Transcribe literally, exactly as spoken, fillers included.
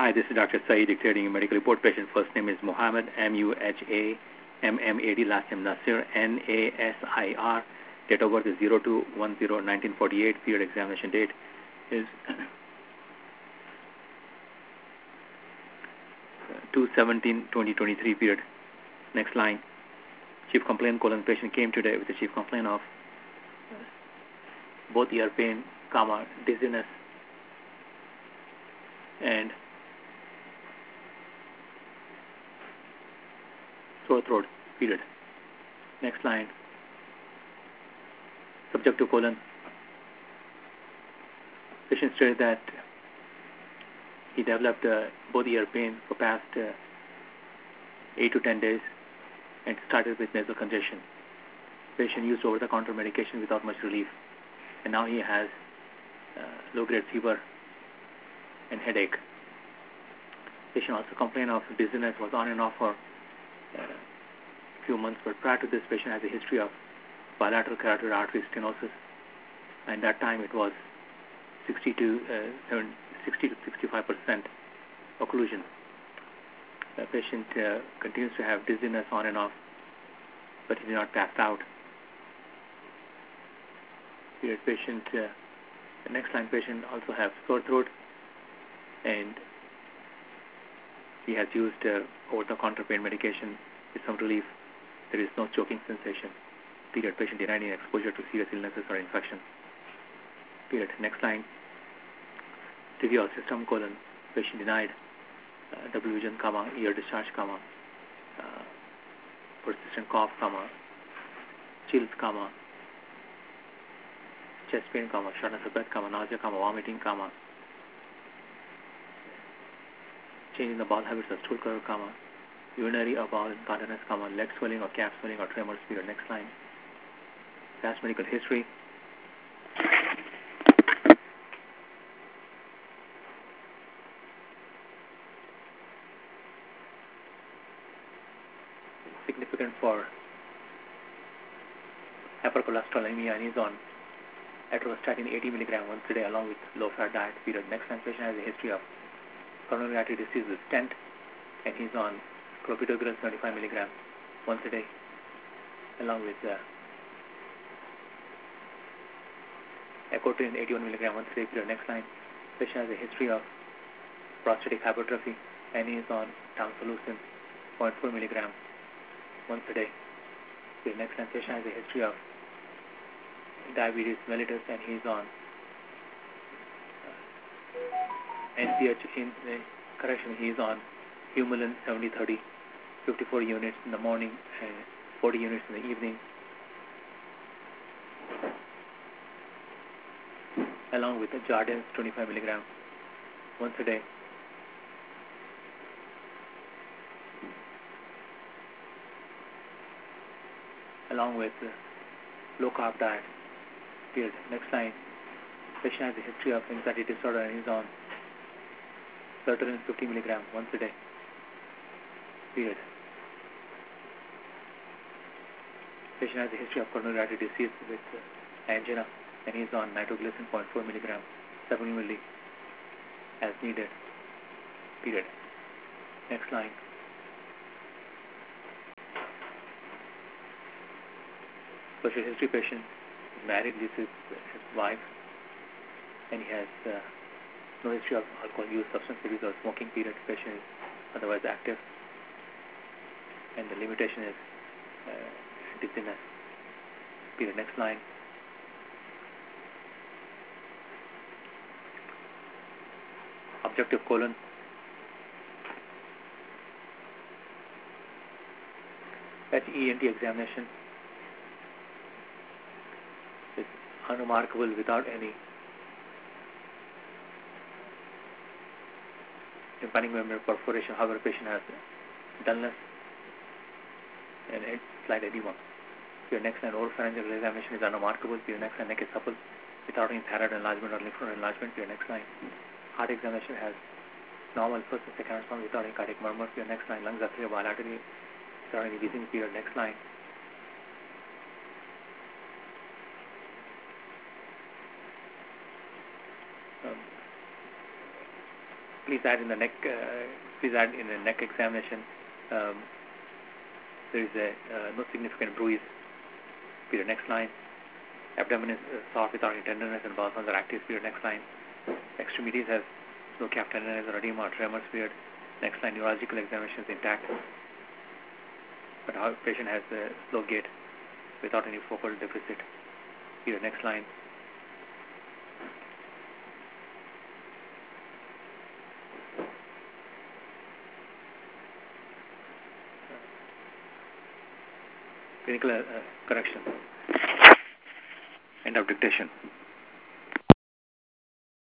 Hi, this is Doctor Saeed dictating a medical report. Patient first name is Muhammad, M U H A M M A D, last name Nasir, N A S I R. Date of birth is zero two one zero nineteen forty-eight. Period examination date is two seventeen twenty twenty-three. Period. Next line. Chief complaint colon patient came today with the chief complaint of both ear pain, comma, dizziness, and sore throat. Period. Next line. Subject to colon. Patient stated that he developed uh, both ear pain for past uh, eight to ten days and started with nasal congestion. Patient used over-the-counter medication without much relief, and now he has uh, low-grade fever and headache. Patient also complained of dizziness, was on and off for uh, a few months, but prior to this, patient has a history of bilateral carotid artery stenosis, and that time it was sixty to sixty-five percent occlusion. The patient uh, continues to have dizziness on and off, but he did not pass out. Period. Patient, uh, the next line patient also has sore throat, and he has used uh, over-the-counter pain medication with some relief. There is no choking sensation. Period. Patient denied any exposure to serious illnesses or infection. Period. Next line. Review of system colon. Patient denied uh, double vision, comma, ear discharge, comma, uh, persistent cough, comma, chills, comma, chest pain, comma, shortness of breath, comma, nausea, comma, vomiting, comma, change in the bowel habits of stool color, comma, urinary or bowel incontinence, comma, leg swelling or calf swelling or tremors. Period. Next line. Past medical history. Significant for hypercholesterolemia, and is on atorvastatin eighty milligram once a day along with low-fat diet. Period. Next time patient has a history of coronary artery disease with stent, and he's on clopidogrel seventy-five milligram once a day along with uh, ecotrin eighty-one milligram once a day. Period. Next line. Patient has a history of prostatic hypertrophy, and he is on tamsulosin zero point four milligram once a day. The next line, patient has a history of diabetes mellitus, and he is on uh, N C H in uh, correction. He is on Humulin seventy thirty, fifty-four units in the morning and forty units in the evening, along with the Jardiance twenty-five milligram once a day. Along with uh, low carb diet. Period. Next line. Patient has a history of anxiety disorder and is on sertraline fifty milligram once a day. Period. Patient has a history of coronary artery disease with uh, angina, and is on nitroglycerin zero point four milligram sublingually as needed. Period. Next line. Social history patient is married, lives with his wife, and he has uh, no history of alcohol use, substance abuse, or smoking. Period. Patient is otherwise active, and the limitation is uh, dizziness. Period. Next line. Objective colon. At E N T examination is unremarkable without any tympanic membrane perforation. However, patient has dullness and slight edema. Your next line, oropharyngeal examination is unremarkable. Your next line, neck is supple without any thyroid enlargement or lymph node enlargement. Your next line, heart examination has normal first and second response without any cardiac murmur. Your next line, lungs are clear bilaterally without any wheezing. Period. Next line. Um, please add in the neck, uh, please add in the neck examination, um, there is a uh, no significant bruise. Period. Next line. Abdomen is uh, soft without any tenderness and bowel sounds are active. Period. Next line. Extremities has no calf tenderness or edema or tremors. Period. Next line. Neurological examination is intact, but our patient has a slow gait without any focal deficit. Period. Next line. Clinical uh, correction. End of dictation.